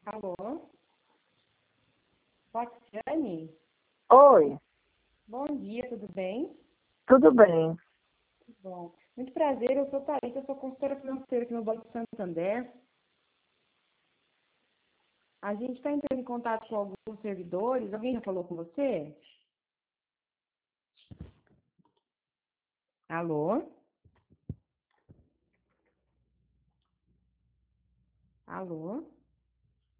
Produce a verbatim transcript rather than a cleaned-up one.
Alô? Tatiane? Oi, Bom dia, tudo bem? tudo bem? Que bom. Muito prazer, eu sou Thaís, eu sou consultora financeira aqui no Banco Santander. A gente está entrando em contato com alguns servidores. Alguém já falou com você? Alô? Alô?